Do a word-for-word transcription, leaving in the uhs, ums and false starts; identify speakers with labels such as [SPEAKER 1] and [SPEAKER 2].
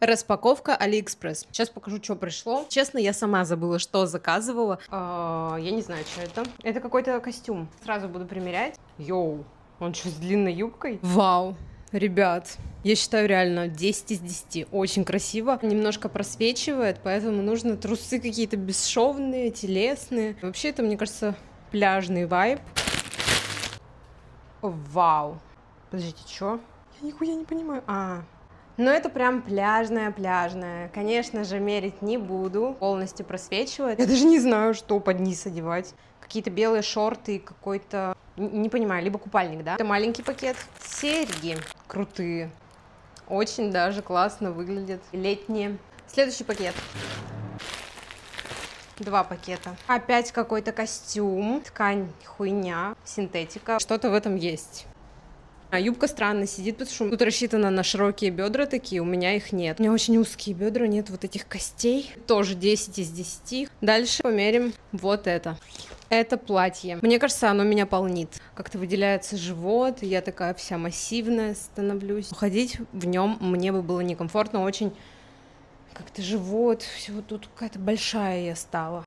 [SPEAKER 1] Распаковка Алиэкспресс. Сейчас покажу, что пришло. Честно, я сама забыла, что заказывала. А, я не знаю, что это. Это какой-то костюм. Сразу буду примерять. Йоу, он что, с длинной юбкой? Вау, ребят. Я считаю, реально десять из десяти. Очень красиво. Немножко просвечивает, поэтому нужно трусы какие-то бесшовные, телесные. Вообще, это, мне кажется, пляжный вайб. Вау. Подождите, что? Я нихуя не понимаю. А, но это прям пляжная-пляжная. Конечно же, мерить не буду. Полностью просвечивает. Я даже не знаю, что под низ одевать. Какие-то белые шорты и какой-то... Не понимаю, либо купальник, да? Это маленький пакет. Серьги крутые. Очень даже классно выглядят. Летние. Следующий пакет. Два пакета. Опять какой-то костюм. Ткань хуйня. Синтетика. Что-то в этом есть. А юбка странно сидит, потому что тут рассчитана на широкие бедра такие, у меня их нет. У меня очень узкие бедра, нет вот этих костей. Тоже десять из десяти. Дальше померим вот это. Это платье. Мне кажется, оно меня полнит. Как-то выделяется живот, и я такая вся массивная становлюсь. Ходить в нем мне бы было некомфортно, очень как-то живот, все вот тут какая-то большая я стала.